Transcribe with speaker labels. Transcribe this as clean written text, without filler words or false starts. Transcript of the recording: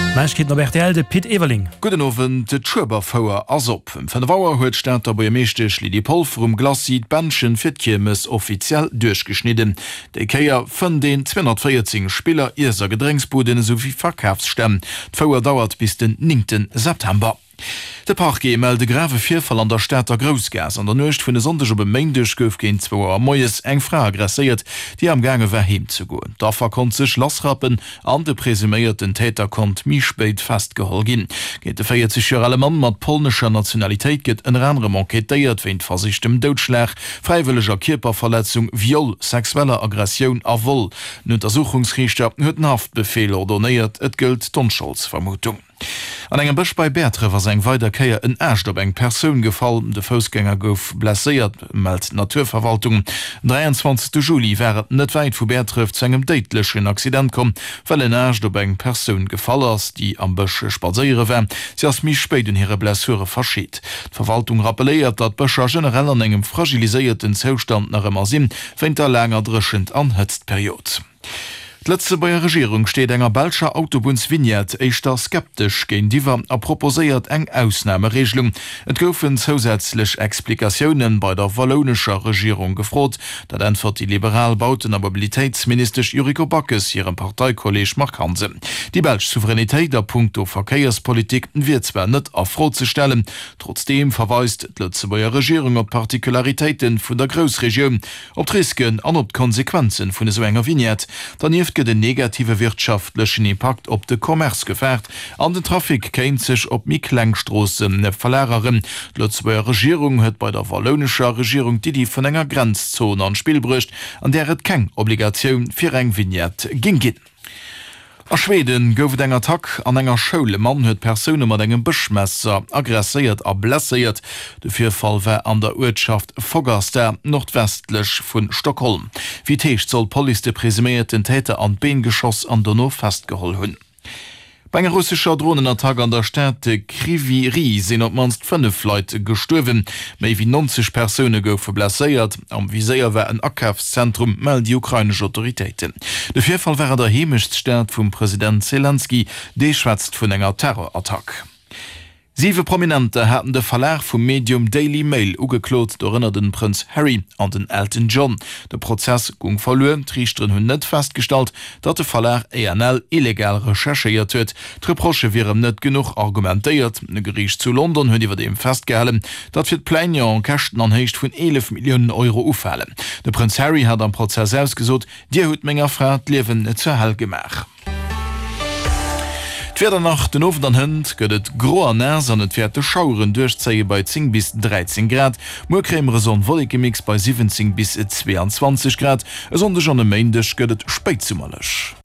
Speaker 1: Meichket op RTL de Piet Ewerling.
Speaker 2: Guten Abend, de Trüberfauer as op. Van der Wauer huet staat der bei meeschtech li die Polfrum Glasid Benchen Fitjemes offiziell durchgeschnitten. De Keier vun den 240 Spieler Iser Gedrängsbuden sowie Verkaufsstämmen. D'Fauer dauert bis den 9. September. De Parke melde grave Vierfall an der Städter Grousgas an der Nøcht vun de sondech op Mengdech gouf gin 2 Moes eng Fra aggressiert, die am gange war heem zu goen. Dafer kon sech Lassrappen an de presuméierten Täter kont mispéit festgehol gin. Geet de 40 Mann mat polnescher Nationalitéit gët en ranre enquetéiert wéint versichtem Doudschlag, freiwilliger Kierperverletzung, Viol, sexueller Aggression a Woll. N'Untersuchungsrichter huet Haftbefehl ordonéiert, et gëlt Tonscholzvermutung. An engem Bëch bei Bertre war seg Weiderkeier en Ächt op eng Persoun gefallen, de Fußgänger gouf blessiert, meldt Naturverwaltung. 23. Juli wäret net weit vu Bertref zu engem deitlechen Accident kom, well en Ächt op eng Persoun gefall ass, die am Bëche spazeiere wär, sie ass mi spéit ihre Blessure verschiet. D'Verwaltung rappeliert, dat Bëcher generell an engem fragiliséierten Zostand nach ëmmer sinn, fängt der langer dreschend anhëtzt Period. Letzte bei der Regierung steht enger Belscher Autobahnsvignette eichter skeptisch gegen Diwer proposéiert eng Ausnahmeregelung. Et goufen zusätzlich Explikationen bei der wallonischer Regierung gefrot, dat einfach die liberalbauten a Mobilitätsminister Juriko Backes ihrem Parteikolleg Mark Hanse. Die Belsch Souveränität der Punkto Verkehrspolitik wird zwar net afro zu stellen, trotzdem verweist letzte bei der Regierung op Partikularitäten vun der Großregion, op Risken an op Konsequenzen vun so enger Vignette, dann den negative wirtschaftlichen Impact op de Kommerz gefährt, an den Trafik kennt sich op Miklengstraßen Verlehrerin. Letzte Regierung hat bei der wallonischer Regierung die von enger Grenzzone an Spiel bricht, an der het kein Obligation für eng Vignette ging. A Schweden gouf eng Attack an enger Schoule Mann huet Persoune mat engem Buschmesser aggressiert a blessiert. De Vierfall wär an der Ortschaft Foggerster nordwestlech vun Stockholm. Wie techt soll Poli de presumierten Täter an Beengeschoss an Donau festgeholl hunn. Bei einer russischer Drohnenattack an der Städte Kriviri sind op manst 5 Leute gestorben. Mehr wie 90 Personen goufen blessiert. Am Visier war ein Akavszentrum, melden die ukrainische Autoritäten. Der Vierfall war der Heimischstadt vom Präsident Zelensky, der schwätzt von einer Terrorattack. 7 Prominente hatten de Verlag vom Medium Daily Mail ugeklot dorinnner den Prinz Harry an den Elton John. Der Prozess ging verloren, Richter hun net festgestellt, dat de Verlag ENL illegal rechercheiert huet. Reproche wären net genug argumentiert. Ne Gericht zu London hun iwwer dem festgehalten, dat fir Pläne an Kächten anhecht vun 11 Millionen Euro ufallen. Der Prinz Harry hat am Prozess selbst gesot, Dir huet méger Frat lewen net zur Hell gemach. Wieder nach den Ofen an Hund gëtt groer Näs an et Werte Schauren durchzeie bei 10 bis 13 Grad, Mokremer son Wolkemix bei 17 bis 22 Grad, sondech an de Meindech gëtt speit zummerlech.